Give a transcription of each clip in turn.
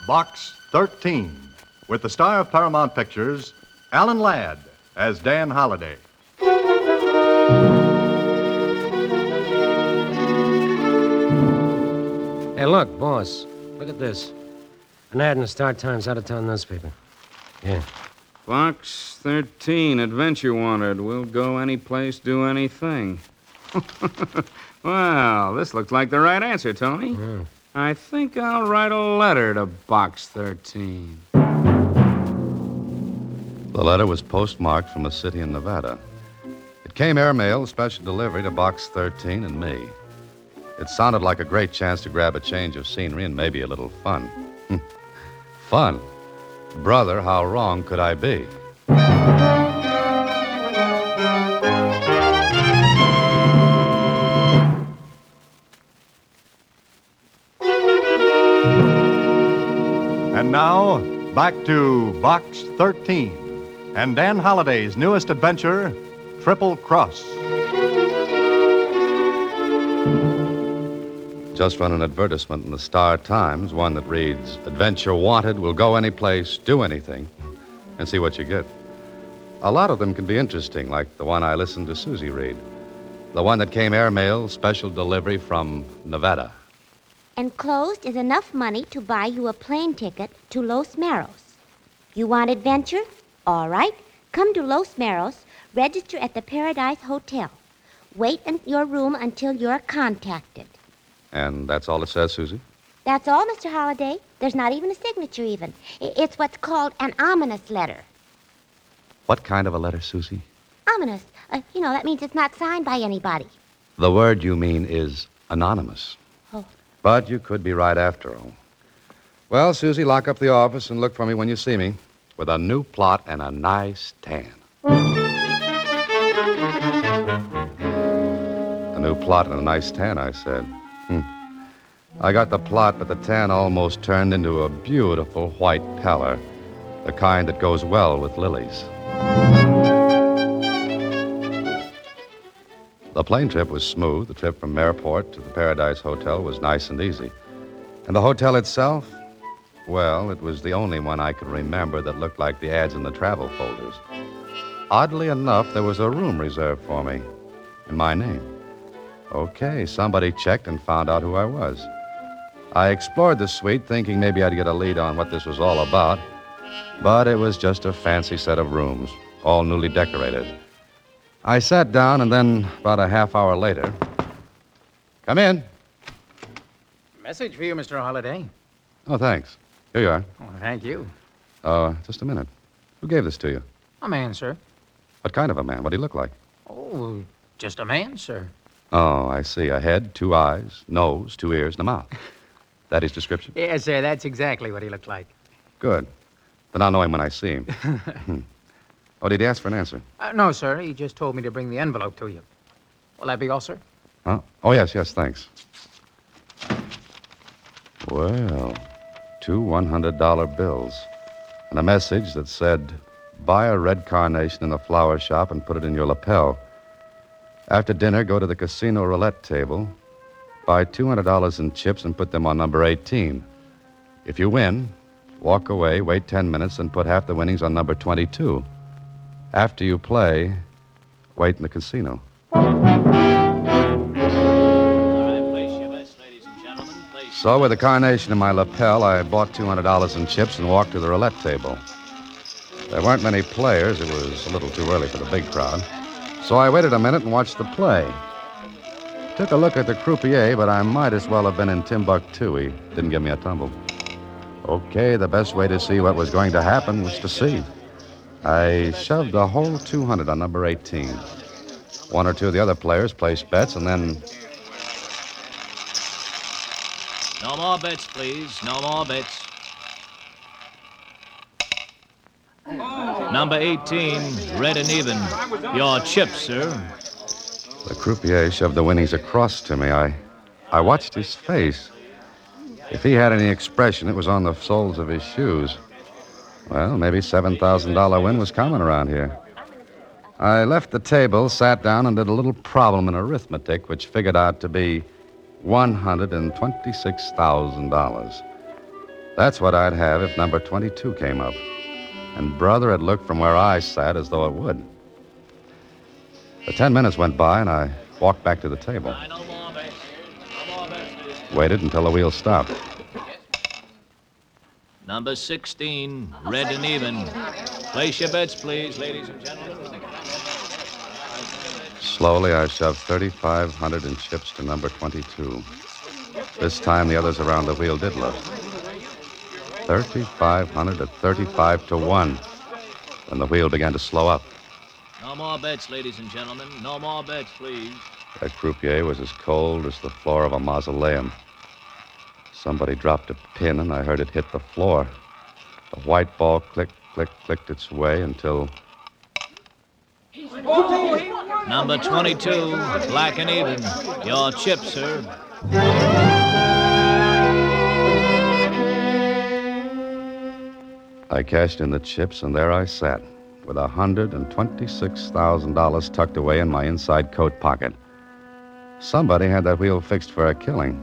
Box 13, with the star of Paramount Pictures, Alan Ladd, as Dan Holliday. Hey, look, boss. Look at this. An ad in the Star Times out-of-town newspaper. Yeah. Box 13, Adventure Wanted. We'll go any place, do anything. Well, this looks like the right answer, Tony. Yeah. I think I'll write a letter to Box 13. The letter was postmarked from a city in Nevada. It came airmail, special delivery to Box 13 and me. It sounded like a great chance to grab a change of scenery and maybe a little fun. Fun? Brother, how wrong could I be? And now, back to Box 13 and Dan Holliday's newest adventure, Triple Cross. Just run an advertisement in the Star Times, one that reads, Adventure Wanted, will go any place, do anything, and see what you get. A lot of them can be interesting, like the one I listened to Susie read. The one that came airmail, special delivery from Nevada. Enclosed is enough money to buy you a plane ticket to Los Meros. You want adventure? All right. Come to Los Meros, register at the Paradise Hotel. Wait in your room until you're contacted. And that's all it says, Susie? That's all, Mr. Holliday. There's not even a signature even. It's what's called an ominous letter. What kind of a letter, Susie? Ominous. That means it's not signed by anybody. The word you mean is anonymous. Oh. But you could be right after all. Well, Susie, lock up the office and look for me when you see me with a new plot and a nice tan. A new plot and a nice tan, I said. I got the plot, but the tan almost turned into a beautiful white pallor, the kind that goes well with lilies. The plane trip was smooth. The trip from airport to the Paradise Hotel was nice and easy. And the hotel itself, well, it was the only one I could remember that looked like the ads in the travel folders. Oddly enough, there was a room reserved for me in my name. Okay, somebody checked and found out who I was. I explored the suite, thinking maybe I'd get a lead on what this was all about, but it was just a fancy set of rooms, all newly decorated. I sat down, and then about a half hour later... Come in. Message for you, Mr. Holliday. Oh, thanks. Here you are. Oh, thank you. Just a minute. Who gave this to you? A man, sir. What kind of a man? What did he look like? Oh, just a man, sir. Oh, I see. A head, 2 eyes, nose, 2 ears, and a mouth. That his description? Yes, sir, that's exactly what he looked like. Good. Then I'll know him when I see him. Oh, did he ask for an answer? No, sir. He just told me to bring the envelope to you. Will that be all, sir? Huh? Oh, yes, thanks. Well, 2 $100 bills. And a message that said, buy a red carnation in the flower shop and put it in your lapel. After dinner, go to the casino roulette table, buy $200 in chips and put them on number 18. If you win, walk away, wait 10 minutes, and put half the winnings on number 22. After you play, wait in the casino. So with the carnation in my lapel, I bought $200 in chips and walked to the roulette table. There weren't many players. It was a little too early for the big crowd. So I waited a minute and watched the play. Took a look at the croupier, but I might as well have been in Timbuktu. He didn't give me a tumble. Okay, the best way to see what was going to happen was to see. I shoved the whole 200 on number 18. 1 or 2 of the other players placed bets, and then... No more bets, please. No more bets. Number 18, red and even. Your chip, sir. The croupier shoved the winnings across to me. I watched his face. If he had any expression, it was on the soles of his shoes. Well, maybe $7,000 win was coming around here. I left the table, sat down, and did a little problem in arithmetic, which figured out to be $126,000. That's what I'd have if number 22 came up. And brother, it looked from where I sat as though it would. The 10 minutes went by, and I walked back to the table. Waited until the wheel stopped. Number 16, red and even. Place your bets, please, ladies and gentlemen. Slowly, I shoved 3,500 in chips to number 22. This time, the others around the wheel did look. 3,500 at 35 to 1. When the wheel began to slow up. No more bets, ladies and gentlemen. No more bets, please. That croupier was as cold as the floor of a mausoleum. Somebody dropped a pin, and I heard it hit the floor. The white ball clicked, clicked its way until... Number 22, black and even. Your chip, sir. I cashed in the chips, and there I sat, with $126,000 tucked away in my inside coat pocket. Somebody had that wheel fixed for a killing.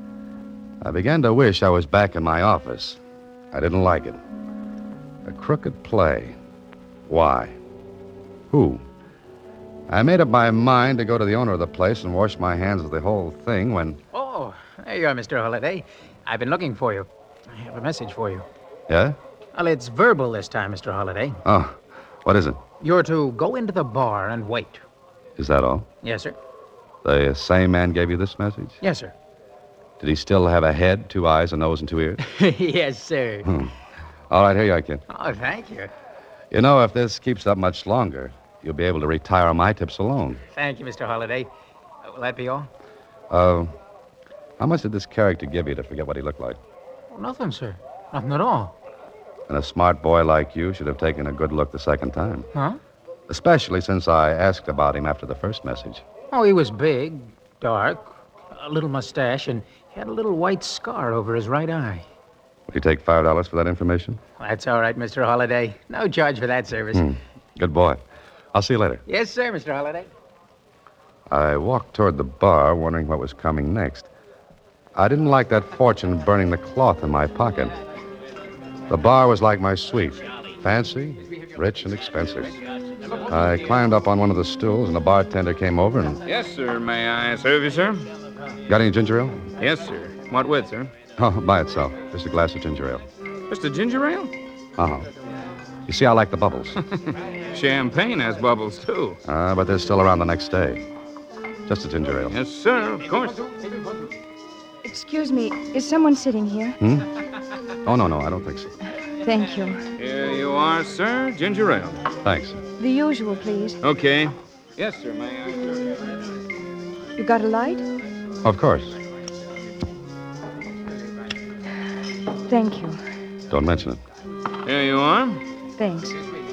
I began to wish I was back in my office. I didn't like it. A crooked play. Why? Who? I made up my mind to go to the owner of the place and wash my hands of the whole thing when... Oh, there you are, Mr. Holliday. I've been looking for you. I have a message for you. Yeah? Well, it's verbal this time, Mr. Holliday. Oh, what is it? You're to go into the bar and wait. Is that all? Yes, sir. The same man gave you this message? Yes, sir. Did he still have a head, 2 eyes, a nose, and 2 ears? Yes, sir. All right, here you are, kid. Oh, thank you. You know, if this keeps up much longer, you'll be able to retire on my tips alone. Thank you, Mr. Holliday. Will that be all? How much did this character give you to forget what he looked like? Oh, nothing, sir. Nothing at all. And a smart boy like you should have taken a good look the second time. Huh? Especially since I asked about him after the first message. Oh, he was big, dark, a little mustache, and he had a little white scar over his right eye. Will you take $5 for that information? That's all right, Mr. Holliday. No charge for that service. Good boy. I'll see you later. Yes, sir, Mr. Holliday. I walked toward the bar, wondering what was coming next. I didn't like that fortune burning the cloth in my pocket. The bar was like my suite. Fancy, rich, and expensive. I climbed up on one of the stools, and the bartender came over and... Yes, sir. May I serve you, sir? Got any ginger ale? Yes, sir. What with, sir? Oh, by itself. Just a glass of ginger ale. Just a ginger ale? Uh-huh. You see, I like the bubbles. Champagne has bubbles, too. But they're still around the next day. Just a ginger ale. Yes, sir, of course. Excuse me, is someone sitting here? Oh, no, I don't think so. Thank you. Here you are, sir. Ginger ale. Thanks. The usual, please. Okay. Yes, sir. May I? You got a light? Of course. Thank you. Don't mention it. Here you are. Thanks.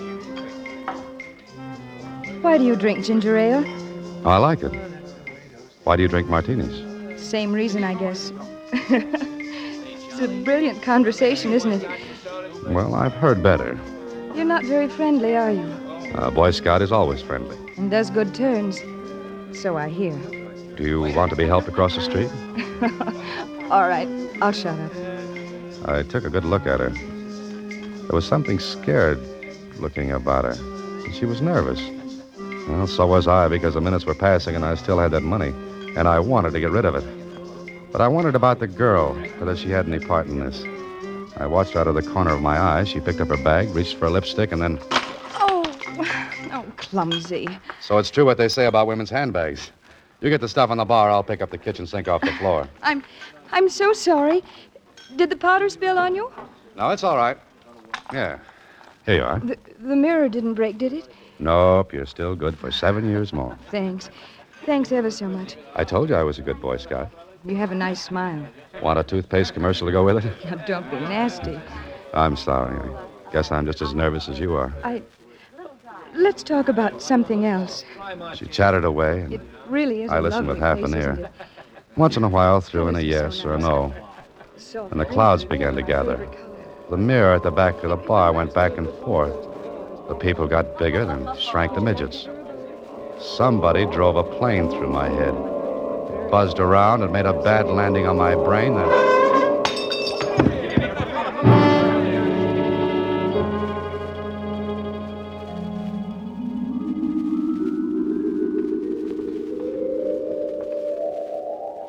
Why do you drink ginger ale? I like it. Why do you drink martinis? Same reason, I guess. It's a brilliant conversation, isn't it? Well, I've heard better. You're not very friendly, are you? A Boy Scout is always friendly. And does good turns. So I hear. Do you want to be helped across the street? All right, I'll shut up. I took a good look at her. There was something scared-looking about her. And she was nervous. Well, so was I, because the minutes were passing and I still had that money. And I wanted to get rid of it. But I wondered about the girl, whether she had any part in this. I watched her out of the corner of my eye. She picked up her bag, reached for a lipstick, and then... Oh, clumsy. So it's true what they say about women's handbags. You get the stuff on the bar, I'll pick up the kitchen sink off the floor. I'm so sorry. Did the powder spill on you? No, it's all right. Yeah. Here you are. The mirror didn't break, did it? Nope, you're still good for 7 years more. Thanks. Thanks ever so much. I told you I was a good Boy Scout. You have a nice smile. Want a toothpaste commercial to go with it? Now, don't be nasty. I'm sorry. I guess I'm just as nervous as you are. Let's talk about something else. She chattered away, and It really is I a listened with lovely half an place, ear. isn't it? Once in a while, threw in a yes or a no. So And the clouds began to gather. The mirror at the back of the bar went back and forth. The people got bigger, then shrank to midgets. Somebody drove a plane through my head. It buzzed around and made a bad landing on my brain, then...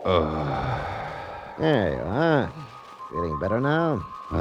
There you are. Feeling better now?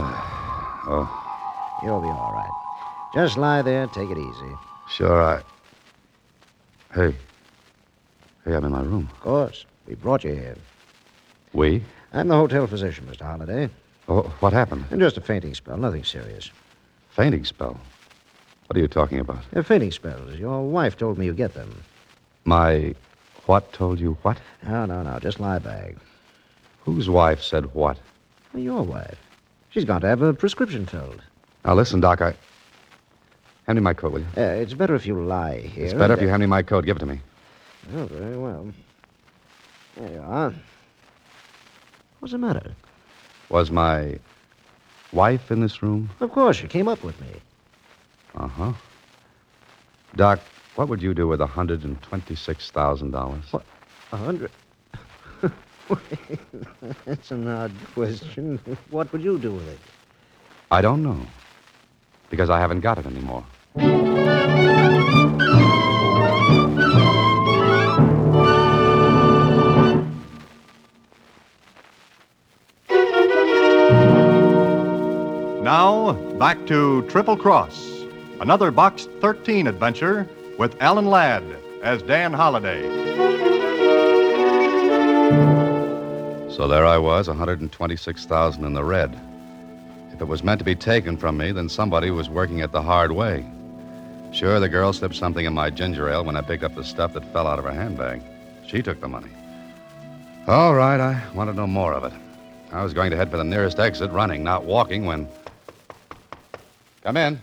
Oh, You'll be all right. Just lie there, take it easy. sure, Hey, I'm in my room. Of course. We brought you here. We? I'm the hotel physician, Mr. Holliday. Oh, what happened? And just a fainting spell, nothing serious. Fainting spell? What are you talking about? Fainting spells. Your wife told me you get them. My what told you what? No. Just lie back. Whose wife said what? Well, your wife. She's got to have a prescription filled. Now, listen, Doc, hand me my coat, will you? It's better if you lie here. It's better if you hand me my coat. Give it to me. Oh, very well. There you are. What's the matter? Was my wife in this room? Of course, she came up with me. Uh-huh. Doc, what would you do with $126,000? What? 100? That's an odd question. What would you do with it? I don't know. Because I haven't got it anymore. Now, back to Triple Cross, another Box 13 adventure with Alan Ladd as Dan Holliday. So there I was, $126,000 in the red. If it was meant to be taken from me, then somebody was working it the hard way. Sure, the girl slipped something in my ginger ale when I picked up the stuff that fell out of her handbag. She took the money. All right, I wanted no more of it. I was going to head for the nearest exit, running, not walking, when... Come in.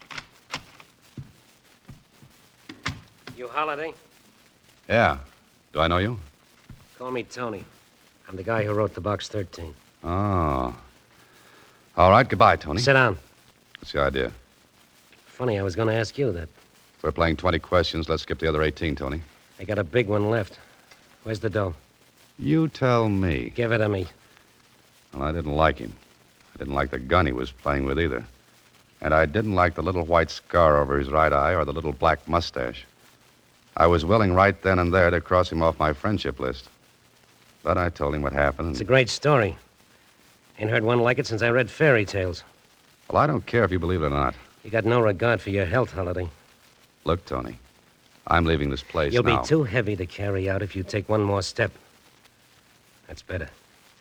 You Holiday? Yeah. Do I know you? Call me Tony. I'm the guy who wrote the Box 13. Oh. All right, goodbye, Tony. Sit down. What's the idea? Funny, I was going to ask you that. If we're playing 20 questions, let's skip the other 18, Tony. I got a big one left. Where's the dough? You tell me. Give it to me. Well, I didn't like him. I didn't like the gun he was playing with either. And I didn't like the little white scar over his right eye or the little black mustache. I was willing right then and there to cross him off my friendship list. But I told him what happened. It's a great story. Ain't heard one like it since I read fairy tales. Well, I don't care if you believe it or not. You got no regard for your health, Holiday. Look, Tony, I'm leaving this place You'll now. be too heavy to carry out if you take one more step. That's better.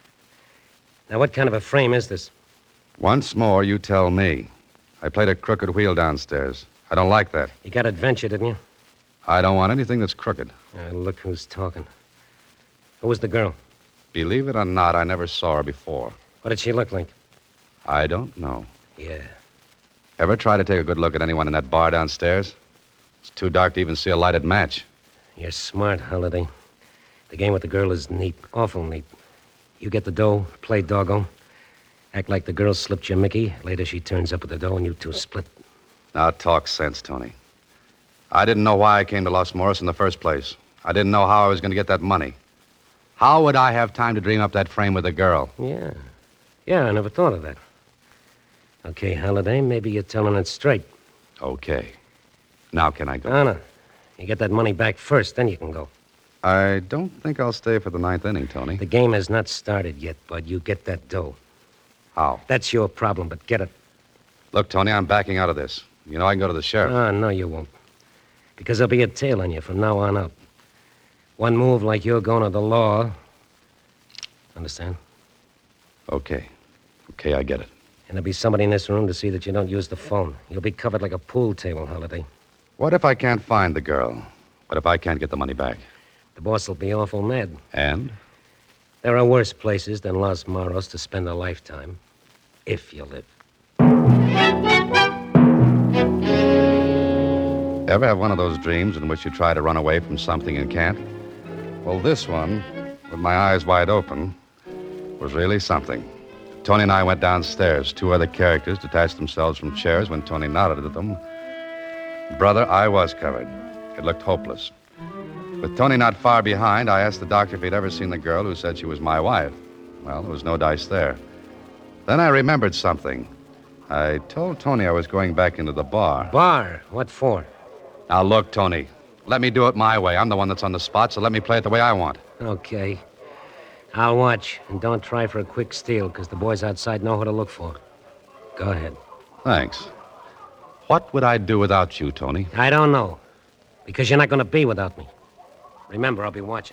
Now, what kind of a frame is this? Once more, you tell me. I played a crooked wheel downstairs. I don't like that. You got adventure, didn't you? I don't want anything that's crooked. Look who's talking. Who was the girl? Believe it or not, I never saw her before. What did she look like? I don't know. Yeah. Ever try to take a good look at anyone in that bar downstairs? It's too dark to even see a lighted match. You're smart, Holiday. The game with the girl is neat. Awful neat. You get the dough, play doggo. Act like the girl slipped you Mickey. Later she turns up with the dough and you two split. Now talk sense, Tony. I didn't know why I came to Los Morris in the first place. I didn't know how I was going to get that money. How would I have time to dream up that frame with the girl? Yeah. Yeah, I never thought of that. Okay, Holiday, maybe you're telling it straight. Okay. Now can I go? No. You get that money back first, then you can go. I don't think I'll stay for the ninth inning, Tony. The game has not started yet, Bud. You get that dough. How? That's your problem, but get it. Look, Tony, I'm backing out of this. You know, I can go to the sheriff. No, you won't. Because there'll be a tail on you from now on out. One move like you're going to the law. Understand? Okay, I get it. And there'll be somebody in this room to see that you don't use the phone. You'll be covered like a pool table, Holiday. What if I can't find the girl? What if I can't get the money back? The boss will be awful mad. And? There are worse places than Los Morros to spend a lifetime. If you live. Ever have one of those dreams in which you try to run away from something and can't? Well, this one, with my eyes wide open, was really something. Tony and I went downstairs. Two other characters detached themselves from chairs when Tony nodded at them. Brother, I was covered. It looked hopeless. With Tony not far behind, I asked the doctor if he'd ever seen the girl who said she was my wife. Well, there was no dice there. Then I remembered something. I told Tony I was going back into the bar. Bar? What for? Now, look, Tony. Let me do it my way. I'm the one that's on the spot, so let me play it the way I want. Okay. I'll watch, and don't try for a quick steal, because the boys outside know who to look for. Go ahead. Thanks. What would I do without you, Tony? I don't know, because you're not going to be without me. Remember, I'll be watching.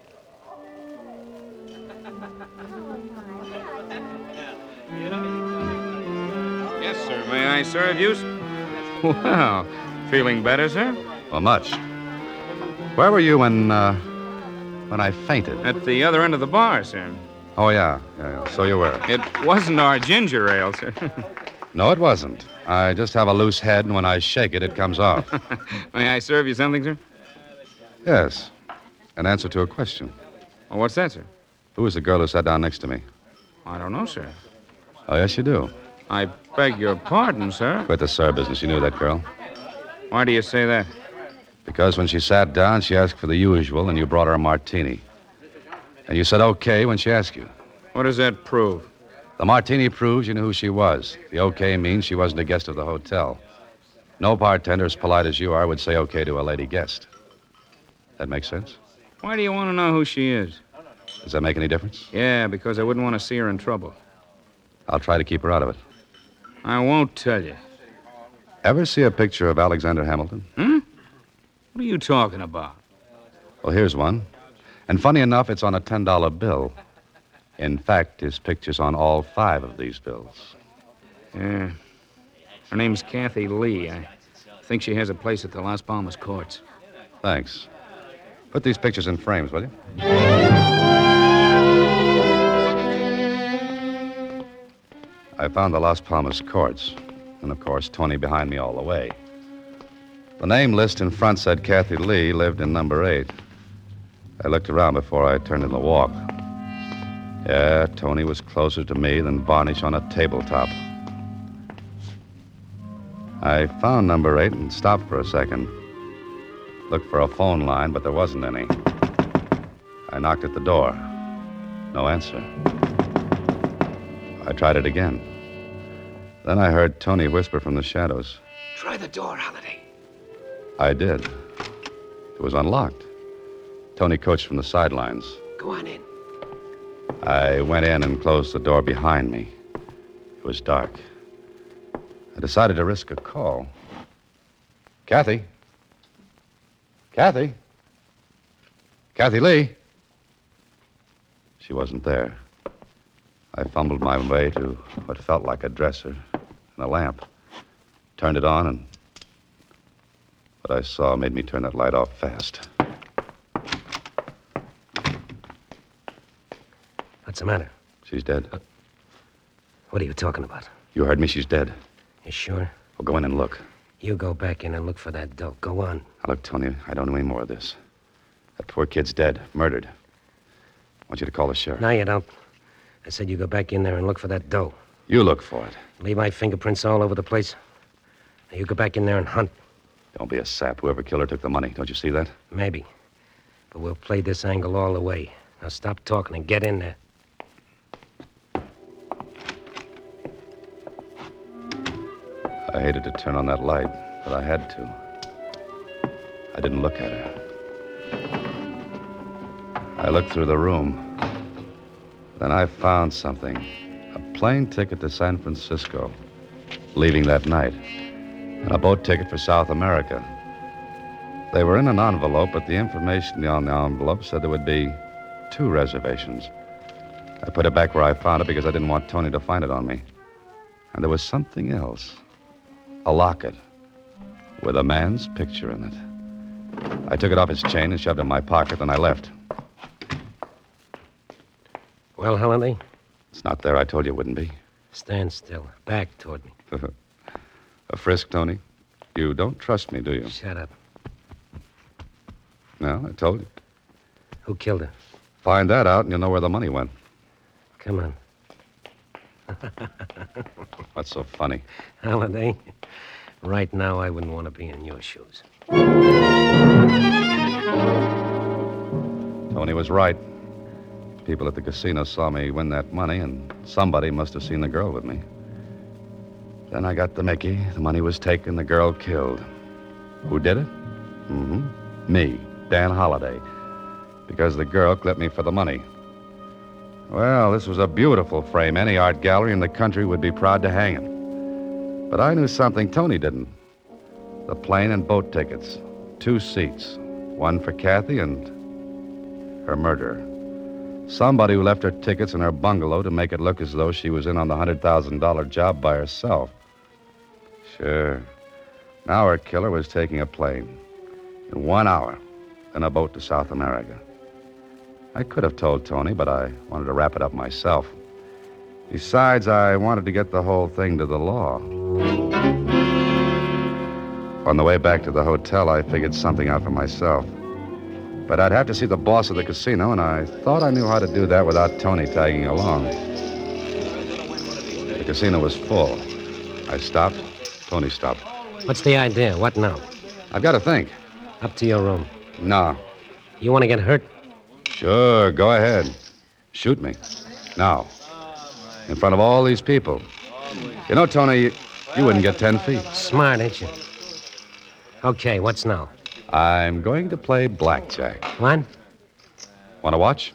Yes, sir. May I serve you? Well, feeling better, sir? Well, much. Where were you when I fainted? At the other end of the bar, sir. Oh, yeah. So you were. It wasn't our ginger ale, sir. No, it wasn't. I just have a loose head, and when I shake it, it comes off. May I serve you something, sir? Yes. An answer to a question. Well, what's that, sir? Who was the girl who sat down next to me? I don't know, sir. Oh, yes, you do. I beg your pardon, sir. Quit the sir business. You knew that girl. Why do you say that? Because when she sat down, she asked for the usual, and you brought her a martini. And you said okay when she asked you. What does that prove? The martini proves you knew who she was. The okay means she wasn't a guest of the hotel. No bartender as polite as you are would say okay to a lady guest. That makes sense? Why do you want to know who she is? Does that make any difference? Yeah, because I wouldn't want to see her in trouble. I'll try to keep her out of it. I won't tell you. Ever see a picture of Alexander Hamilton? What are you talking about? Well, here's one. And funny enough, it's on a $10 bill. In fact, his picture's on all 5 of these bills. Yeah. Her name's Kathy Lee. I think she has a place at the Las Palmas courts. Thanks. Put these pictures in frames, will you? I found the Las Palmas courts. And, of course, Tony behind me all the way. The name list in front said Kathy Lee lived in number 8. I looked around before I turned in the walk. Yeah, Tony was closer to me than varnish on a tabletop. I found number 8 and stopped for a second. Looked for a phone line, but there wasn't any. I knocked at the door. No answer. I tried it again. Then I heard Tony whisper from the shadows. Try the door, Holiday. I did. It was unlocked. Tony coached from the sidelines. Go on in. I went in and closed the door behind me. It was dark. I decided to risk a call. Kathy? Kathy? Kathy Lee? She wasn't there. I fumbled my way to what felt like a dresser and a lamp. Turned it on, and what I saw made me turn that light off fast. What's the matter? She's dead. What are you talking about? You heard me. She's dead. You sure? Well, go in and look. You go back in and look for that dope. Go on. Now, look, Tony, I don't know any more of this. That poor kid's dead, murdered. I want you to call the sheriff. No, you don't. I said you go back in there and look for that dough. You look for it. Leave my fingerprints all over the place. Now you go back in there and hunt. Don't be a sap. Whoever killed her took the money. Don't you see that? Maybe. But we'll play this angle all the way. Now stop talking and get in there. I hated to turn on that light, but I had to. I didn't look at her. I looked through the room. Then I found something. A plane ticket to San Francisco, leaving that night. And a boat ticket for South America. They were in an envelope, but the information on the envelope said there would be 2 reservations. I put it back where I found it because I didn't want Tony to find it on me. And there was something else. A locket with a man's picture in it. I took it off his chain and shoved it in my pocket, and I left. Well, Holiday? It's not there. I told you it wouldn't be. Stand still. Back toward me. A frisk, Tony? You don't trust me, do you? Shut up. No, I told you. Who killed her? Find that out, and you'll know where the money went. Come on. What's so funny? Holiday, right now I wouldn't want to be in your shoes. Tony was right. People at the casino saw me win that money, and somebody must have seen the girl with me. Then I got the Mickey. The money was taken, the girl killed. Who did it? Me, Dan Holiday. Because the girl clipped me for the money. Well, this was a beautiful frame. Any art gallery in the country would be proud to hang it. But I knew something Tony didn't. The plane and boat tickets. 2 seats. One for Kathy and her murderer. Somebody who left her tickets in her bungalow to make it look as though she was in on the $100,000 job by herself. Sure. Now her killer was taking a plane. In 1 hour. In a boat to South America. I could have told Tony, but I wanted to wrap it up myself. Besides, I wanted to get the whole thing to the law. On the way back to the hotel, I figured something out for myself. But I'd have to see the boss of the casino, and I thought I knew how to do that without Tony tagging along. The casino was full. I stopped. Tony stopped. What's the idea? What now? I've got to think. Up to your room. No. You want to get hurt? Sure, go ahead. Shoot me. Now. In front of all these people. You know, Tony, you wouldn't get 10 feet. Smart, ain't you? Okay, what's now? I'm going to play blackjack. What? Want to watch?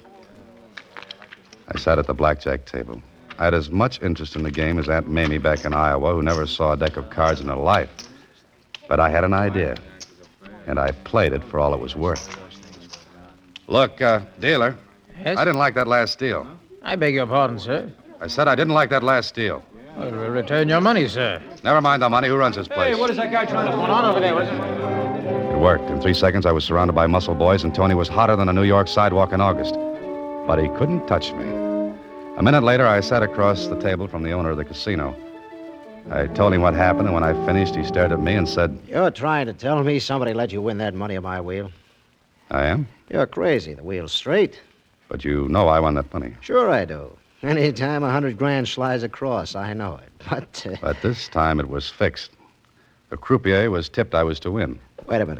I sat at the blackjack table. I had as much interest in the game as Aunt Mamie back in Iowa, who never saw a deck of cards in her life. But I had an idea, and I played it for all it was worth. Look, dealer, Yes? I didn't like that last deal. I beg your pardon, sir. I said I didn't like that last deal. Well, return your money, sir. Never mind the money. Who runs this place? is that guy trying to put on over there? What's it? It worked. In 3 seconds, I was surrounded by muscle boys, and Tony was hotter than a New York sidewalk in August. But he couldn't touch me. A minute later, I sat across the table from the owner of the casino. I told him what happened, and when I finished, he stared at me and said, You're trying to tell me somebody let you win that money on my wheel? I am? You're crazy. The wheel's straight. But you know I won that money. Sure I do. Anytime $100,000 slides across, I know it. But this time it was fixed. The croupier was tipped I was to win. Wait a minute.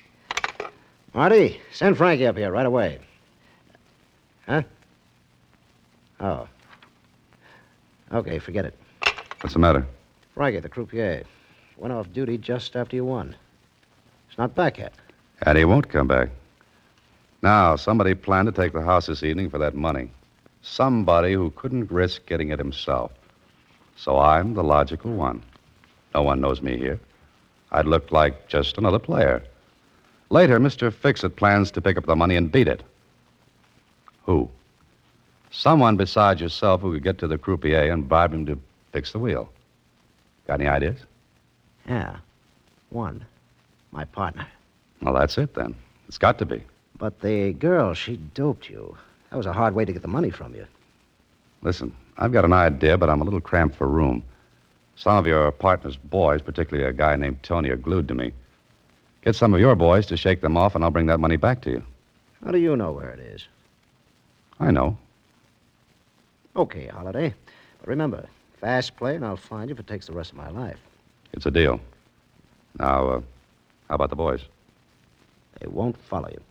Marty, send Frankie up here right away. Huh? Oh. Okay, forget it. What's the matter? Frankie, the croupier, went off duty just after you won. He's not back yet. And he won't come back. Now, somebody planned to take the house this evening for that money. Somebody who couldn't risk getting it himself. So I'm the logical one. No one knows me here. I'd look like just another player. Later, Mr. Fix-It plans to pick up the money and beat it. Who? Someone besides yourself who could get to the croupier and bribe him to fix the wheel. Got any ideas? Yeah. One. My partner. Well, that's it, then. It's got to be. But the girl, she doped you. That was a hard way to get the money from you. Listen, I've got an idea, but I'm a little cramped for room. Some of your partner's boys, particularly a guy named Tony, are glued to me. Get some of your boys to shake them off, and I'll bring that money back to you. How do you know where it is? I know. Okay, Holiday. But remember, fast play, and I'll find you if it takes the rest of my life. It's a deal. Now, how about the boys? They won't follow you.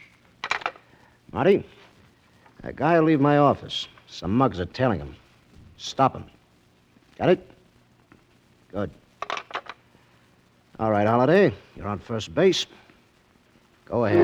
Marty, that guy will leave my office. Some mugs are tailing him. Stop him. Got it? Good. All right, Holiday. You're on first base. Go ahead.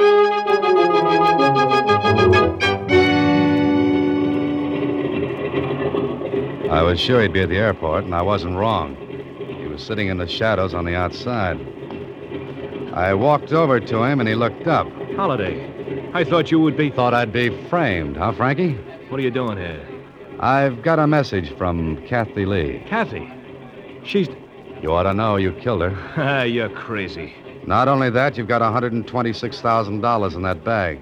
I was sure he'd be at the airport, and I wasn't wrong. He was sitting in the shadows on the outside. I walked over to him, and he looked up. Holiday, I thought you would be... Thought I'd be framed, huh, Frankie? What are you doing here? I've got a message from Kathy Lee. Kathy. She's... You ought to know you killed her. Ah, you're crazy. Not only that, you've got $126,000 in that bag.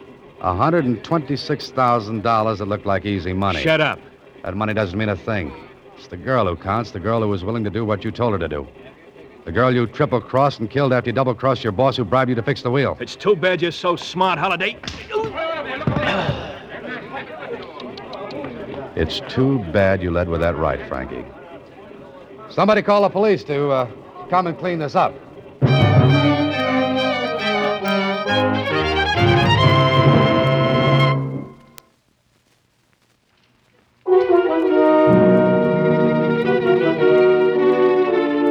$126,000 that looked like easy money. Shut up. That money doesn't mean a thing. It's the girl who counts, the girl who was willing to do what you told her to do. The girl you triple-crossed and killed after you double-crossed your boss who bribed you to fix the wheel. It's too bad you're so smart, Holiday. It's too bad you led with that right, Frankie. Somebody call the police to come and clean this up.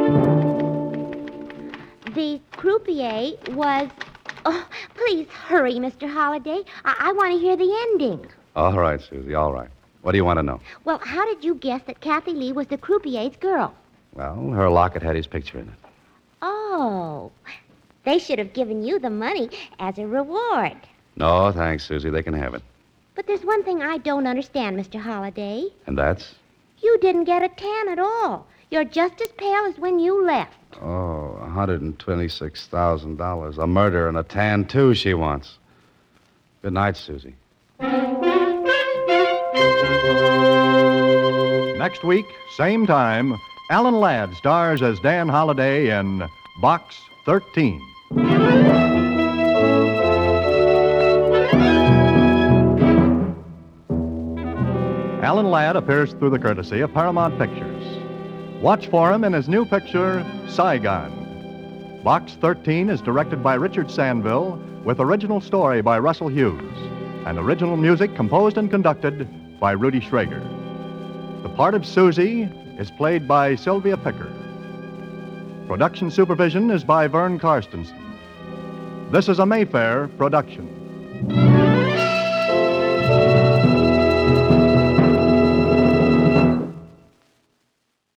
The croupier was... Oh, please hurry. hurry, Mr. Holliday. I want to hear the ending. All right, Susie, all right. What do you want to know? Well, how did you guess that Kathy Lee was the croupier's girl? Well, her locket had his picture in it. Oh, they should have given you the money as a reward. No, thanks, Susie. They can have it. But there's one thing I don't understand, Mr. Holliday. And that's? You didn't get a tan at all. You're just as pale as when you left. Oh, $126,000. A murder and a tan, too, she wants. Good night, Susie. Next week, same time, Alan Ladd stars as Dan Holliday in Box 13. Alan Ladd appears through the courtesy of Paramount Pictures. Watch for him in his new picture, Saigon. Box 13 is directed by Richard Sandville with original story by Russell Hughes and original music composed and conducted by Rudy Schrager. The part of Susie is played by Sylvia Picker. Production supervision is by Vern Karstensen. This is a Mayfair production.